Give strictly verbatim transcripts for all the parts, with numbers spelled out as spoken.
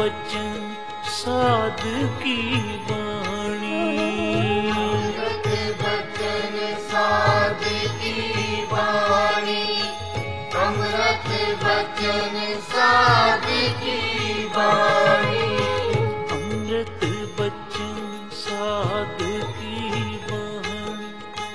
बचन साध की वाणी। अमृत बचन साध की वाणी, अमृत बचन साध की वाणी। अमृत बचन साध की वाणी,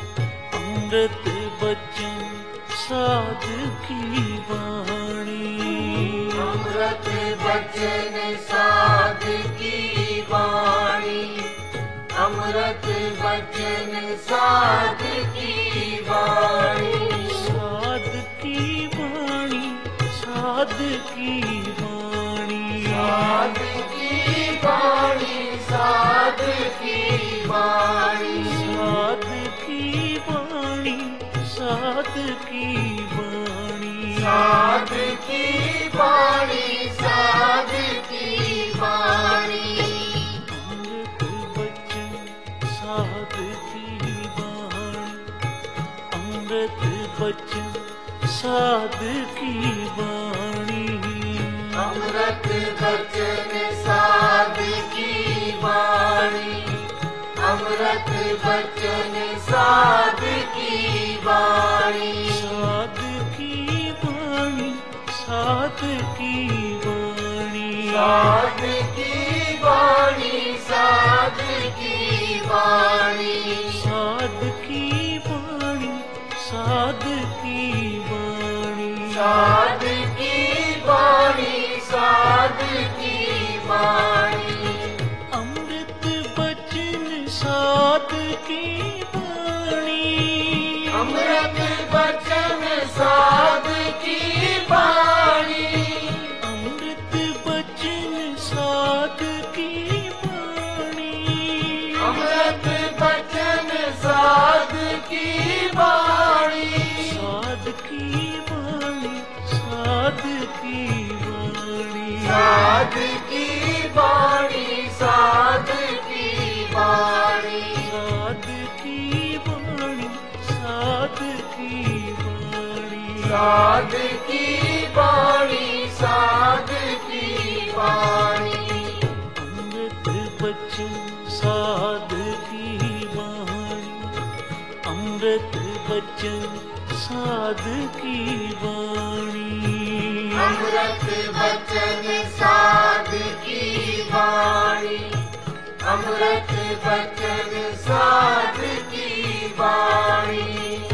अमृत बचन साध की वाणी। अमृत बचन साध की वाणी, अमृत बचन साध की वाणी। साध की वाणी, साध की वाणी। साध की वाणी, साध की वाणी। साध की वाणी, साध की वाणी। साध की वाणी, साध की वाणी। अमृत बचन साध की वाणी, अमृत बचन साध की वाणी। अमृत बचन साध की वाणी, अमृत बचन साध की वाणी। साध की वाणी, साध की वाणी। साध की वाणी, साध की वाणी। साध की वाणी, साध की वाणी। साध की वाणी, साध की वाणी। अमृत बचन साध की वाणी। अमृत बचन साध की वाणी। अमृत बचन साध की वाणी। अमृत बचन साध की वाणी। साध की वाणी, साध की वाणी। साध की वाणी, साध की वाणी। साध की वाणी, साध की वाणी। साध की वाणी, साध की वाणी। अमृत बचन साध की वाणी, अमृत बचन साध की वाणी। अमृत बचन साध की वाणी, अमृत बचन साध की वाणी।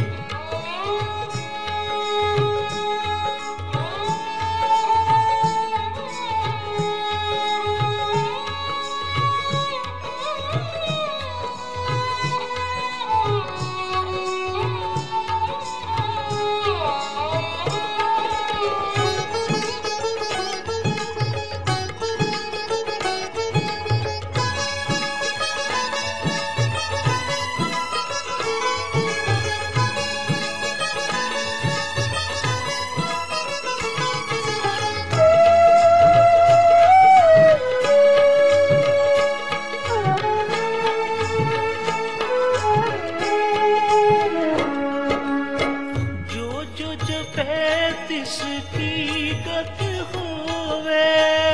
जो जो जपे तिसकी गत होवे।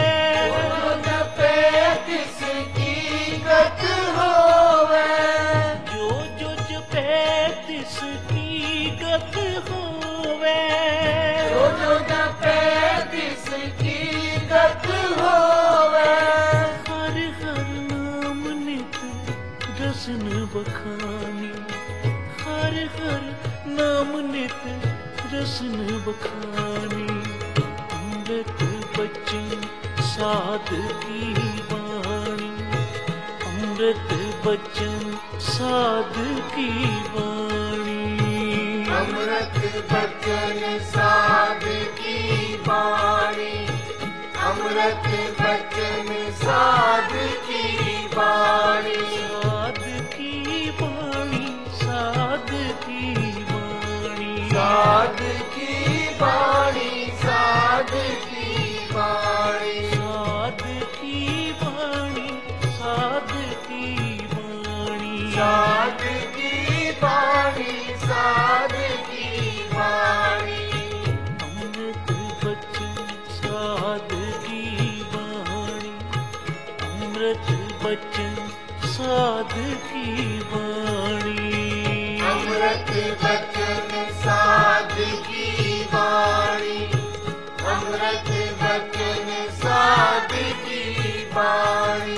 जो जपे तिसकी गत होवे। जो जो जपे तिसकी गत होवे। जो जो जपे तिसकी गत होवे। हर हर नाम नित रसन बखानी। हर हर नाम नित रसन बखानी। अमृत बचन साध की वाणी, अमृत बचन साध की वाणी। अमृत बचन साध की वाणी, अमृत बचन साध की वाणी। साध की वाणी, साध की वाणी। साध की वाणी, साध की वाणी। साध की वाणी, साध की वाणी। साध की वाणी, साध की वाणी। अमृत बचन साध की वाणी, वाणी। अमृत बचन साध की वाणी, अमृत बचन साध की वाणी।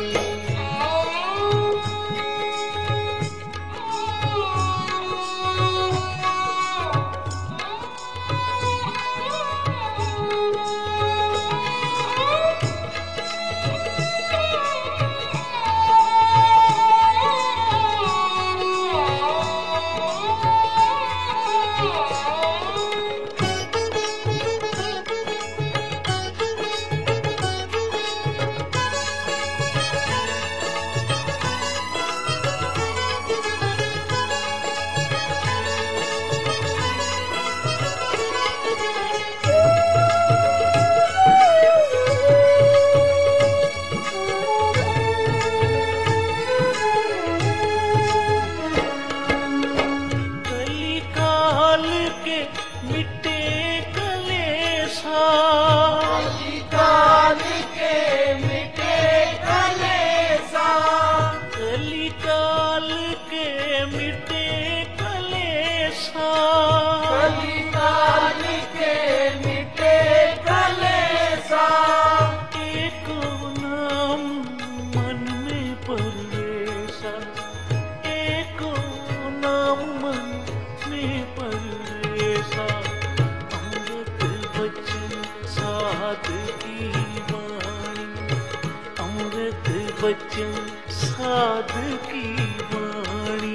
बचन साध की वाणी।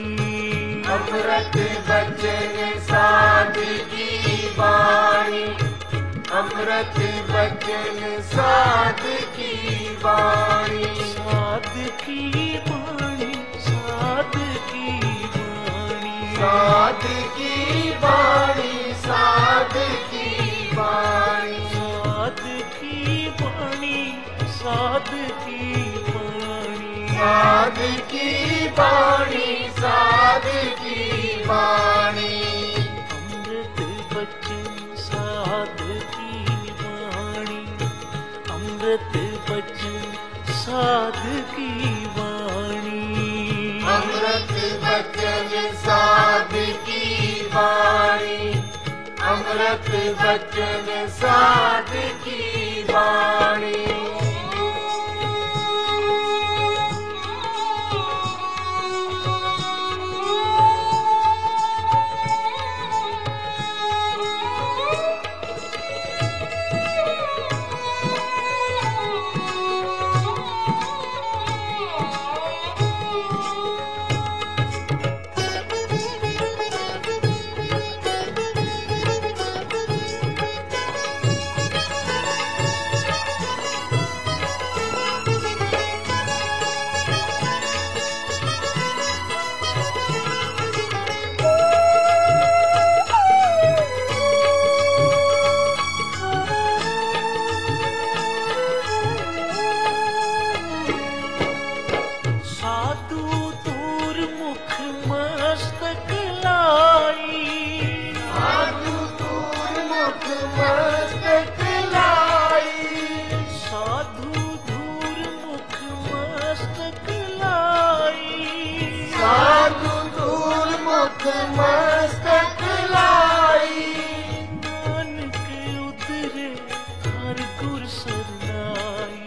अमृत बचन साध की वाणी, अमृत बचन साध की वाणी। साध की वाणी, साध की वाणी। साध की वाणी, साध की वाणी। साध की वाणी, साध की वाणी। साध की वाणी, साध की वाणी। अमृत बचन साध की वाणी, अमृत बचन साध की वाणी। अमृत बचन साध की वाणी, अमृत बचन साध की वाणी। मस्तक लाई, नानक उतरे हर गुर सरनाई।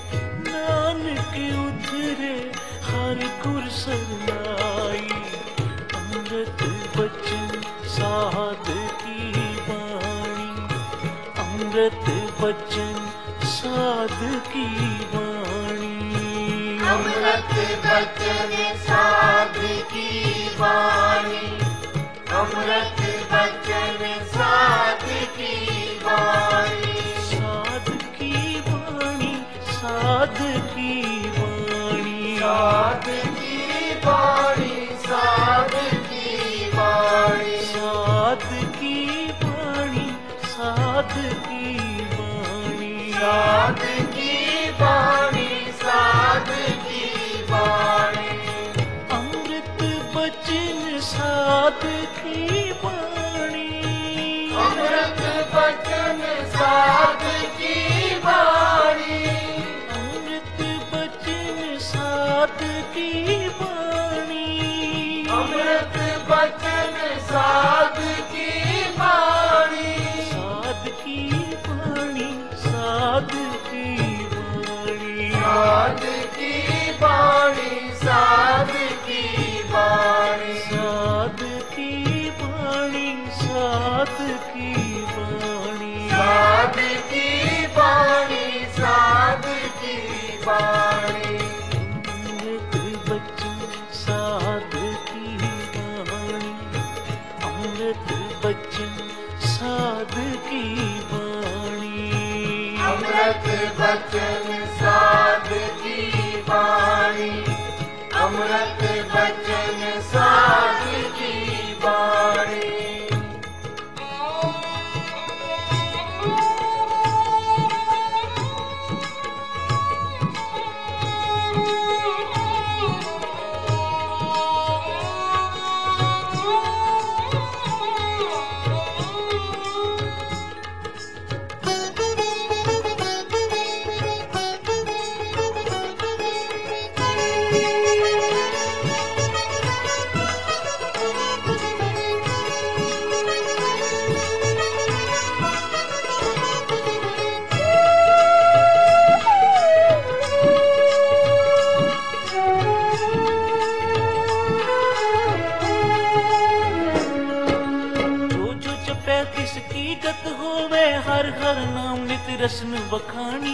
नानक उतरे हर गुर सरनाई। अमृत बचन साध की वाणी, अमृत बचन साध की वाणी। अमृत बचन साध की वाणी, अमृत बचन साध की वाणी। साध की वाणी, साध की वाणी। साध की वाणी, साध की वाणी। साध की वाणी, साध की वाणी। साध की वाणी, साध की वाणी। अमृत बचन साध की वाणी। अमृत बचन साध की वाणी। अमृत बचन साध की वाणी। अमृत बचन साध की वाणी, अमृत बचन साध की वाणी। किसकी गत होवे हर हर नाम नित रसन बखानी।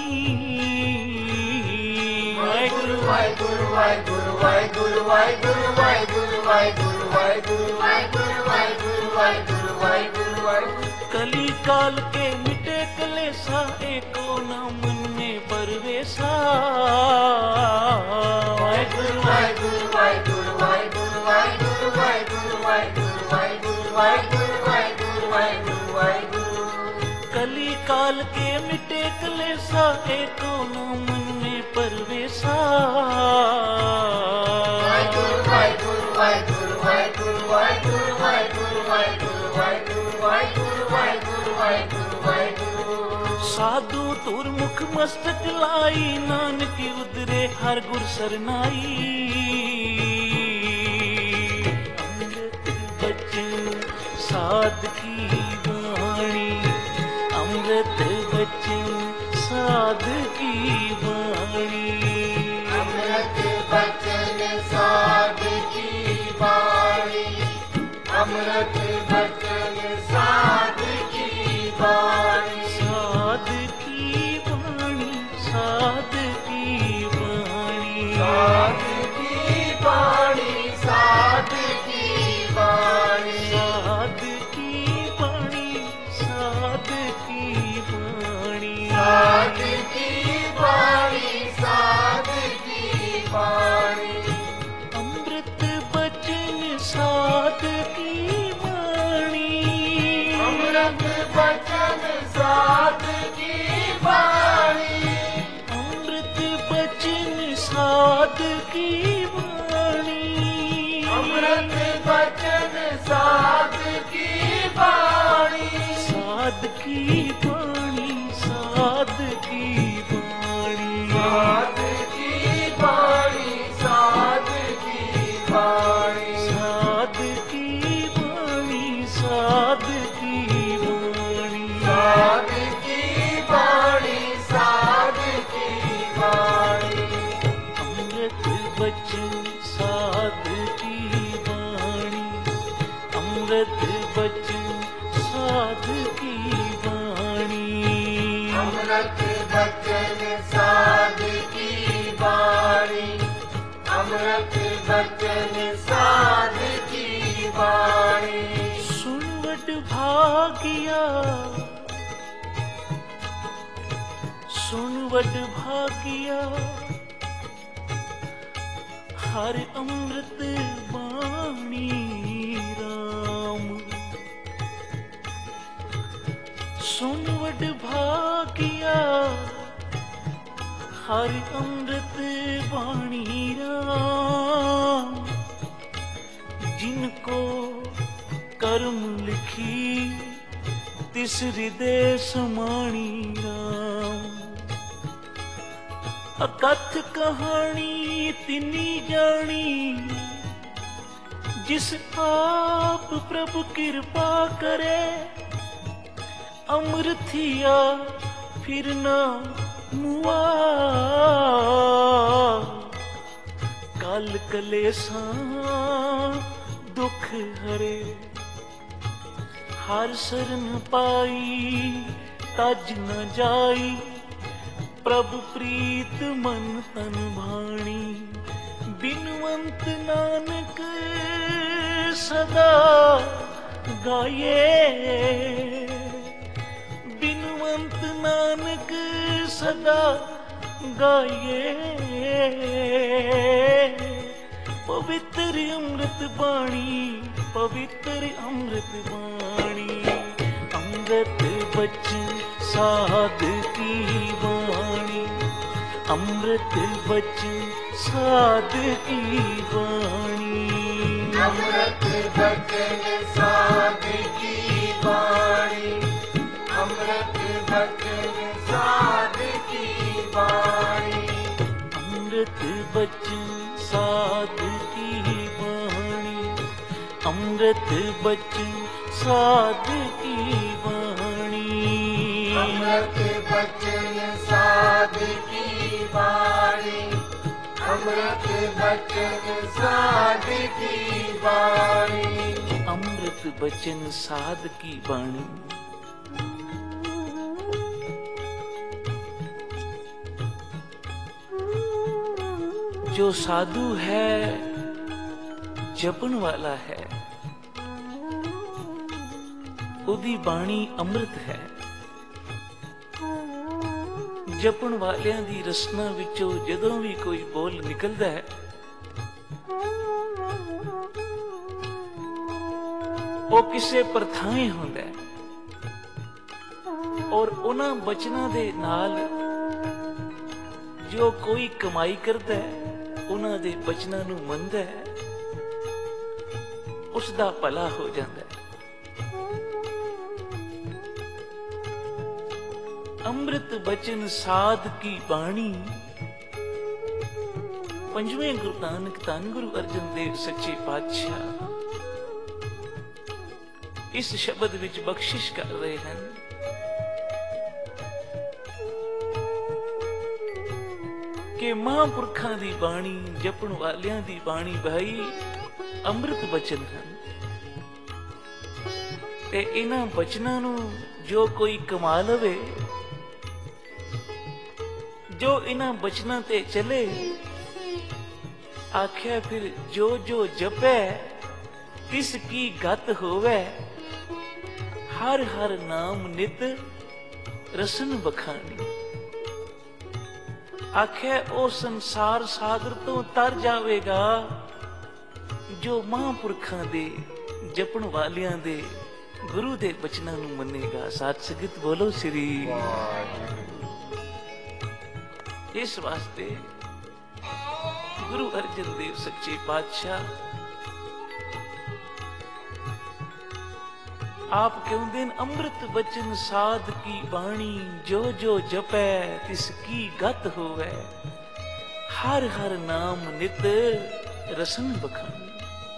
वाहिगुरु वाहिगुरु वाहिगुरु वाहिगुरु वाहिगुरु वाहिगुरु वाहिगुरु वाहिगुरु वाहिगुरु वाहिगुरु वाहिगुरु वाहिगुरु वाहिगुरु। कली काल के मिटे कलेसा एको नाम मन में परवेसा। वाहिगुरु वाहिगुरु वाहिगुरु वाहिगुरु वाहिगुरु वाहिगुरु वाहिगुरु वाहिगुरु वाहिगुरु वाहिगुरु वाहिगुरु वाहिगुरु। कली काल के मिटे कलेसा एको नाम मन में परवेसा। वाहिगुरु वाहिगुरु वाहिगुरु वाहिगुरु वाहिगुरु वाहिगुरु वाहिगुरु वाहिगुरु वाहिगुरु वाहिगुरु वाहिगुरु वाहिगुरु। साधु तुर मुख मस्तक लाई नानक उदरे हर गुर सरनाई। अमृत बचन साध की वाणी, अमृत बचन साध की वाणी। अमृत बचन साध की वाणी, अमृत बचन साध की वाणी। साध की वाणी, साध की वाणी, साध की वाणी, साध की वाणी। साध की वाणी, साध की वाणी। साध की वाणी, साध की वाणी। अमृत बचन साध की वाणी, अमृत बचन साध की वाणी। अमृत बचन साध की वाणी। अमृत बचन साध की वाणी। साध की वाणी, साध की वाणी। साध की वाणी, साध की वाणी। साध की वाणी, साध की वाणी। साध की वाणी, साध की वाणी। अमृत बचन साध की वाणी, अमृत बचन साध की वाणी। अमृत बचन साध की वाणी, अमृत बचन साध की वाणी। सुनवट भागिया, सुनवट भागिया हर अमृत वाणी राम। सुनवट भागिया हर अमृत वाणी राम। जिनको कर्म लिखी तिस हृदय समाणी राम। अकथ कहानी तिनी जानी, जिस आप प्रभु कृपा करे। अमृतिया फिर ना मुआ, काल कलेसा दुख हरे। हर शरण पाई तज न जाई, प्रभु प्रीत मन तन भाणी। बिनवंत नानक सदा गाये, बिनवंत नानक सदा गाइए पवित्र अमृत बाणी, पवित्र अमृत बाणी। अमृत बचन साध की वाणी, अमृत बचन साध की वाणी। अमृत बचन साध की वाणी, अमृत बचन साध की वाणी। अमृत बचन साध की वाणी, अमृत बचन साध की वाणी। अमृत बचन साध की वाणी, अमृत बचन साध की वाणी। अमृत बचन साध की वाणी। जो साधु है जपन वाला है, उदी बाणी अमृत है। जपन वालियां दी रसना विचों जदों भी कोई बोल निकलदा है, वो किसे परथाएं हुंदा है और उन्हां बचनां दे नाल जो कोई कमाई करदा है, उन्हां दे बचनां नूं मनदा है, उसदा भला हो जांदा है। अमृत बचन साध की बाणी। पंजवें गुरु नानक धन गुरु अर्जन देव सच्चे पातशाह इस शब्द विच बख्शिश कर रहे हैं कि महापुरखां दी बाणी, जपण वालियां दी बाणी भाई अमृत बचन हैं। ते इन्हां बचनां नूं जो कोई कमा लवे, जो इन्हां बचनां ते चले, आख्या फिर जो जो जपै तिस की गत होवै, हर हर नाम नित रसन बखानी। आख्या ओ संसार सागर तो तर जावेगा जो महापुरखां दे, जपण वालियां दे, गुरु दे बचनां नूं मन्नेगा। साथ संगत बोलो श्री। इस वास्ते गुरु अर्जन देव सच्चे पातशाह आप कहते हैं अमृत बचन साध की बाणी, जो जो जपै तिसकी गत होवै, हर हर नाम नित रसन बखानी।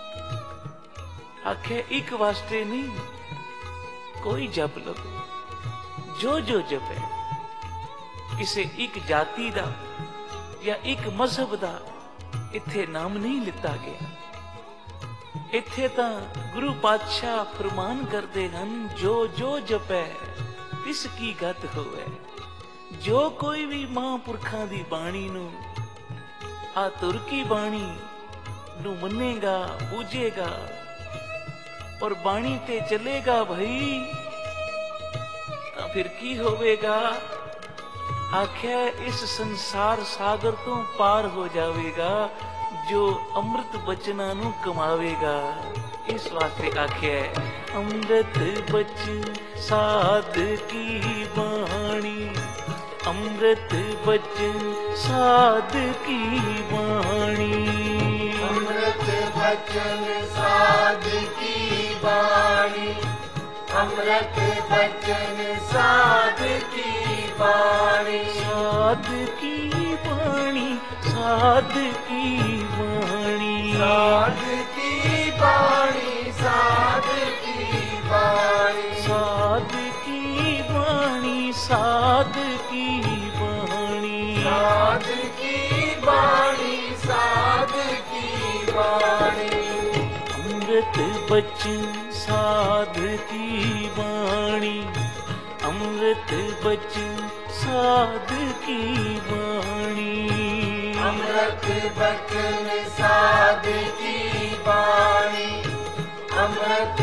आखे एक वास्ते नहीं, कोई जप लो, जो जो जपै, किसी एक जाति दा या एक मजहब दा इत्थे नाम नहीं लिता गया। इत्थे तां गुरु पातशाह फरमान करते हैं, जो जो जपै तिसकी गत होवै। जो कोई भी महापुरखां दी बाणी नूं, आ तुर की बाणी नूं मन्नेगा, पूजेगा और बाणी ते चलेगा भाई, तां फिर की होवेगा? आख्या इस संसार सागर तो पार हो जावेगा जो अमृत बचना नूं कमावेगा। इस वास्ते आख्या अमृत बचन साध की वाणी, अमृत बचन साध की वाणी। अमृत बचन साध की वाणी, अमृत बचन साध की वाणी। साध की वाणी, साध की वाणी, साध की वाणी, साध की वाणी। साध की वाणी, साध की वाणी। साध की वाणी, साध की वाणी। अमृत बचन साध की वाणी, अमृत बचन साध की वाणी। अमृत बचन साध की वाणी, अमृत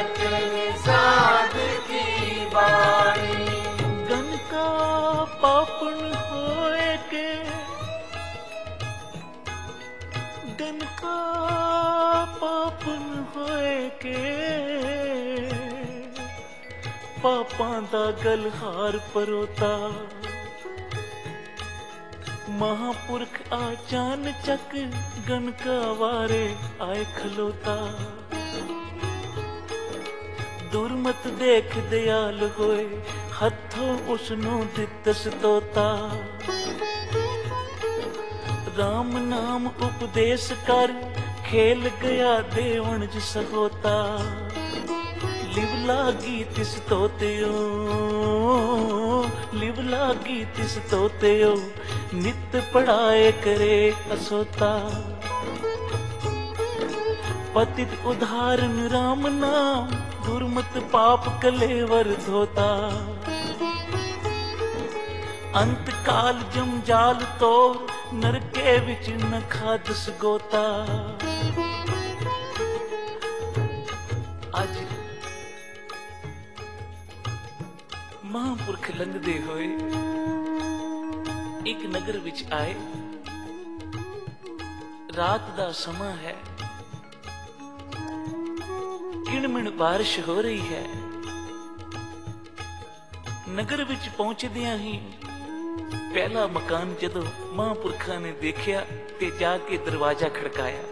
बचन साध की वाणी। गन का पाप पापन होए के गणका पापन होए के पापां दा गलहार परोता महापुरख आचान चक गणका वारे आए खलोता दुर्मत देख दयाल होए हथों उसनों दितस तोता राम नाम उपदेश कर खेल गया देवण जिस होता लिव लागी तिस तोत्यो लिव लागी तिस तोत्यो नित पढ़ाए करे असोता पतित उदाहरण राम नाम दुर्मत पाप कलेवर धोता अंत काल जमजाल तो नरके विच न खादस गोता अज महापुरख लंघदे होए एक नगर विच आए रात दा समा है किणमिण बारिश हो रही है नगर विच पहुंचदियां ही पहला मकान जदों महापुरखा ने देखिया ते जाके दरवाजा खड़काया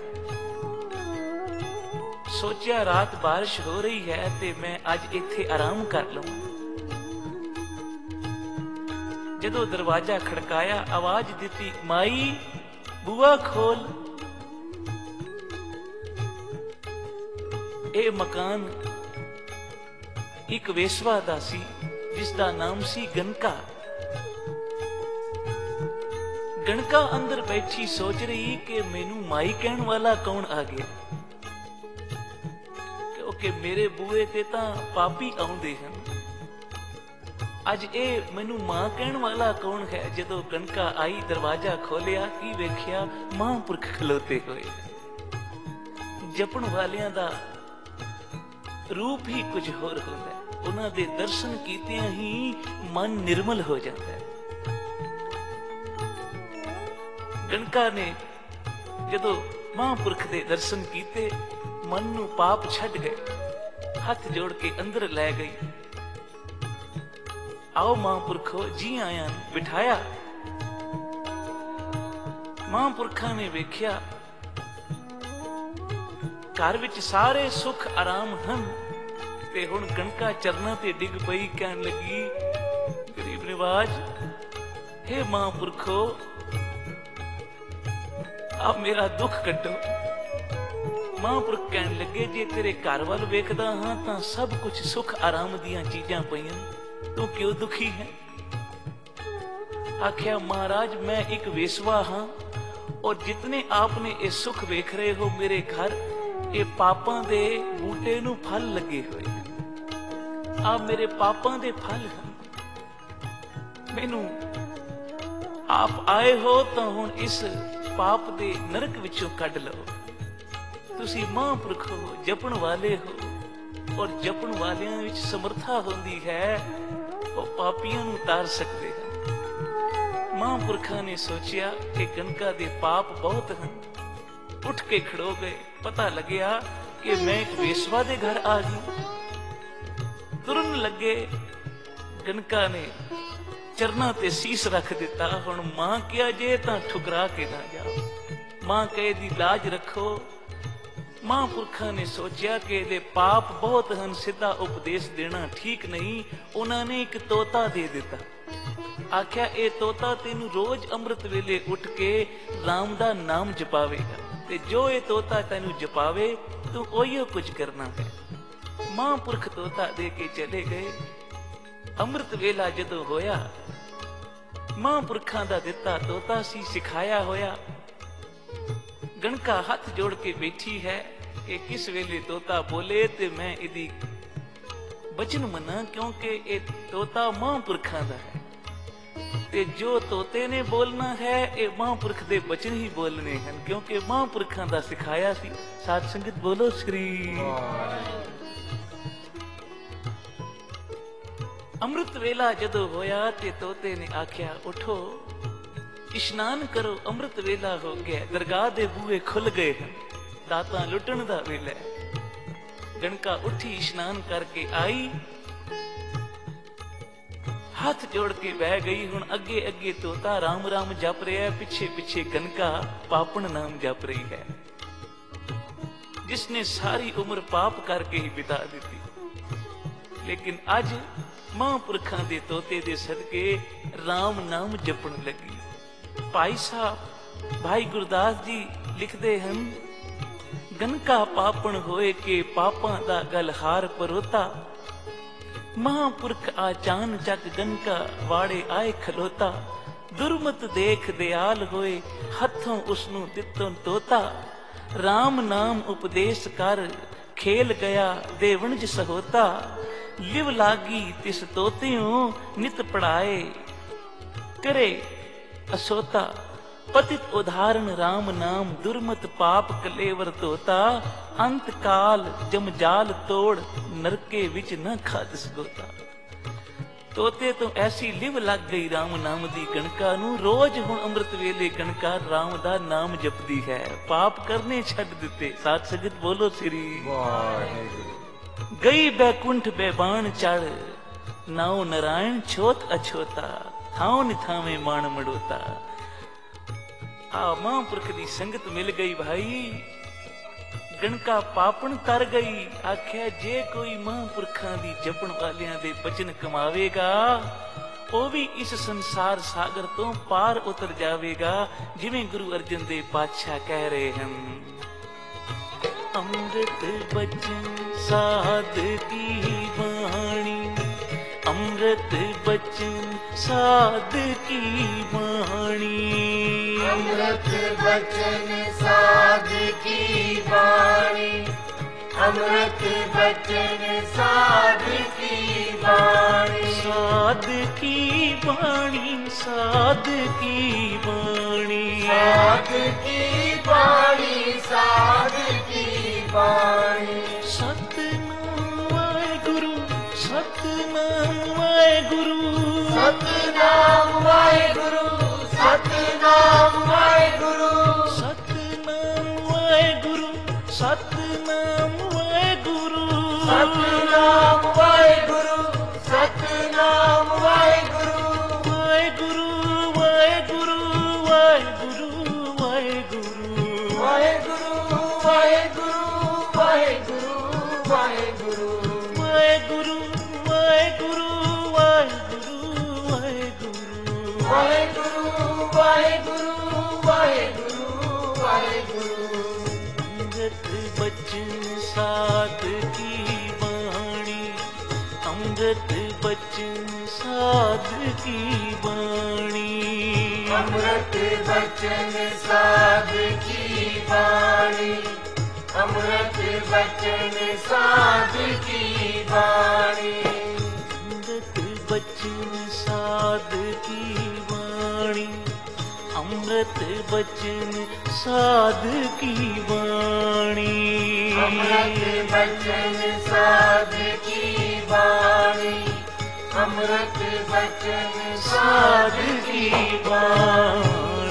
सोचा रात बारिश हो रही है ते मैं अज इत्थे आराम कर लवां जदों दरवाजा खड़काया आवाज दिती माई बुआ खोल ਇਹ मकान एक वेसवा दा सी जिसदा नाम सी गणका गणका अंदर बैठी सोच रही कि मैनू माई कहण वाला कौन आ गया क्योंकि मेरे बूए ते तां पापी आउंदे हन अज ए मैनू मां कहण वाला कौन है जदों गणका आई दरवाजा खोलिया की वेखिया महापुरख खलोते होए जपण वालियां दा रूप ही कुछ होर होंदा है उन्हां दे दर्शन कीतियां ही मन निर्मल हो जाता है गणका ने जदों महापुरख दे दर्शन कीते मन नू पाप छड्ड गए हथ जोड़ के अंदर लै गई आओ महापुरखो जी आया बिठाया महापुरखा ने वेख्या घर विच सारे सुख आराम हन ते हुण गणका चरना ते डिग पई कहन लगी गरीब निवाज हे महापुरखो आप मेरा दुख कड्डो महापुरख कहन लगे जे तेरे घर वाल वेखदा हां तां सब कुछ सुख आराम दियां चीजां पईयां तू क्यों दुखी है आख्या महाराज मैं एक वेसवा हां और जितने आपने ये सुख वेख रहे हो मेरे घर ये पापां दे बूटे नू फल लगे हुए आ मेरे पापां दे फल हैं मैनू आप आए हो तो हुण इस पाप दे नरक विचों कढ लो तुसी महापुरख हो जपण वाले हो और जपण वालियां विच समर्था होंदी है वो पापियां नू तार सकते हैं महापुरखा ने सोचिया कि गणका दे पाप बहुत हैं उठ के खड़ो गए पता लगे कि मैं एक वेसवा दे घर आ गई तुरन लगे गणका ने चरना ते शीस रख दिता हुण मां क्या जे तां ठुकरा के ना जाओ मां कहे दी लाज रखो महापुरखा ने सोचा कि ये पाप बहुत हैं सीधा उपदेश देना ठीक नहीं उन्होंने एक तोता दे दिता आख्या ए तोता तेनू रोज अमृत वेले उठ के राम दा नाम जपावेगा ते जो ये तोता तेनू जपावे तू ओहियो कुछ करना है महापुरख तोता दे के चले गए अमृत वेला जदों होया महापुरखां दा दिता तोता सी सिखाया होया गणका हाथ जोड़ के बैठी है कि किस वेले तोता बोले ते मैं इदी बचन मना क्योंकि ये तोता महापुरखां दा है ते जो तोते ने बोलना है ये महापुरख दे बचन ही बोलने हैं क्योंकि महापुरखां दा सिखाया सी साध संगत बोलो श्री ਅੰਮ੍ਰਿਤ ਵੇਲਾ ਜਦੋਂ ਹੋਇਆ ਤੇ ਤੋਤੇ ਨੇ ਆਖਿਆ, ਉਠੋ ਇਸ਼ਨਾਨ ਕਰੋ, ਅੰਮ੍ਰਿਤ ਵੇਲਾ ਹੋ ਗਿਆ, ਦਰਗਾਹ ਦੇ ਬੂਹੇ ਖੁੱਲ ਗਏ ਹਨ, ਦਾਤਾਂ ਲੁੱਟਣ ਦਾ ਵੇਲਾ ਹੈ। ਗਣਕਾ ਉੱਠੀ, ਇਸ਼ਨਾਨ ਕਰਕੇ ਆਈ, ਹੱਥ ਜੋੜ ਕੇ ਬਹਿ ਗਈ। ਹੁਣ ਅੱਗੇ ਅੱਗੇ ਤੋਤਾ ਰਾਮ ਰਾਮ ਜਪ ਰਿਹਾ, ਪਿੱਛੇ ਪਿੱਛੇ ਗਣਕਾ ਪਾਪਣ ਨਾਮ ਜਪ ਰਹੀ ਹੈ, ਜਿਸਨੇ ਸਾਰੀ ਉਮਰ ਪਾਪ ਕਰਕੇ ਹੀ ਬਿਤਾ ਦਿੱਤੀ। ਲੇਕਿਨ ਅੱਜ ਮਹਾਂਪੁਰਖਾਂ ਦੇ ਤੋਤੇ ਦੇ ਸਦਕੇ ਰਾਮ ਨਾਮ ਜਪਣ ਲੱਗੀ। ਭਾਈ ਸਾਹਿਬ ਭਾਈ ਗੁਰਦਾਸ ਜੀ ਲਿਖਦੇ ਹਨ, ਗਨਕਾ ਪਾਪਣ ਹੋਏ ਕੇ ਪਾਪਾਂ ਦਾ ਗਲ ਹਾਰ ਪਰੋਤਾ, ਮਹਾਂਪੁਰਖ ਆਚਾਨ ਚੱਕ ਗਨਕਾ ਵਾੜੇ ਆਏ ਖਲੋਤਾ, ਦੁਰਮਤ ਦੇਖ ਦਿਆਲ ਹੋਏ ਹੱਥੋਂ ਉਸਨੂੰ ਦਿੱਤੋਂ ਤੋਤਾ, ਰਾਮ ਨਾਮ ਉਪਦੇਸ਼ ਕਰ ਖੇਲ ਗਿਆ ਦੇਵਣਜ ਸਹੋਤਾ, ਲਿਵ ਲਾਗੀ ਤਿਸ ਤੋਤਿਓ ਨਿਤ ਪੜਾਏ करे असोता, पतित उदाहरण राम नाम दुर्मत पाप कलेवर तोता, अंत काल जमजाल तोड़ नरके विच न खादस गोता। ਤੋਤੇ ਤੋਂ ਐਸੀ ਲਿਵ ਲੱਗ ਗਈ ਰਾਮ ਨਾਮ ਦੀ ਗਣਕਾ ਨੂੰ, ਰੋਜ਼ ਹੁਣ ਅੰਮ੍ਰਿਤ ਵੇਲੇ ਗਣਕਾ ਰਾਮ ਦਾ ਨਾਮ ਜਪਦੀ ਹੈ, ਪਾਪ ਕਰਨੇ ਛੱਡ ਦਿੱਤੇ। ਸਾਧ ਸੰਗਤ ਬੋਲੋ ਸ੍ਰੀ ਵਾਹਿਗੁਰੂ। ਗਈ ਬੈਕੁੰਠ ਬੇਬਾਨ ਚੜ, ਨਾਉ ਨਾਰਾਇਣ ਛੋਤ ਅਛੋਤਾ, ਥਾਉ ਨਿਥਾਵੇਂ ਮਾਣ ਮੜੋਤਾ। ਆ ਮਹਾਂਪੁਰਖ ਦੀ ਸੰਗਤ ਮਿਲ ਗਈ ਭਾਈ, ਗਣਕਾ ਪਾਪਣ ਤਰ ਗਈ। ਆਖਿਆ ਜੇ ਕੋਈ ਮਹਾਂਪੁਰਖਾਂ ਦੀ ਜਪਣ ਵਾਲਿਆਂ ਦੇ ਬਚਨ ਕਮਾਵੇਗਾ, ਉਹ ਵੀ ਇਸ ਸੰਸਾਰ ਸਾਗਰ ਤੋਂ ਪਾਰ ਉਤਰ ਜਾਵੇਗਾ, ਜਿਵੇਂ ਗੁਰੂ ਅਰਜਨ ਦੇਵ ਪਾਤਸ਼ਾਹ ਕਹਿ ਰਹੇ ਹਨ, ਅੰਮ੍ਰਿਤ ਬਚਨ ਸਾਧ ਕੀ ਬਾਣੀ, ਅੰਮ੍ਰਿਤ ਬਚਨ ਸਾਧ ਕੀ ਬਾਣੀ, अमृत बचन साध की वाणी, अमृत बचन साध की वाणी, साध की वाणी, साध की वाणी, साध की वाणी, साध की वाणी। सतनाम वाहेगुरु, सतनाम वाहेगुरु, सतनाम वाहेगुरु, सतनाम वाहेगुरु, सतनाम वाहेगुरु, सतनाम वाहेगुरु, सतनाम वाहेगुरु, सतनाम वाहेगुरु, वाहेगुरु वाहेगुरु वाहेगुरु वाहेगुरु वाहेगुरु वाहेगुरु वाहेगुरु वाहेगुरु वाहेगुरु वाहेगुरु वाहेगुरु वाहेगुरु वाहेगुरु वाहेगुरु वाहेगुरु। अमृत बचन साध की वाणी, अमृत बचन साध की वाणी, अमृत बचन साध की वाणी, अमृत बचन साध की वाणी, अमृत बचन साध की वाणी, अमृत बचन साध की वाणी, अमृत बचन साध की वाणी, अमृत बचन साध साध की वाणी।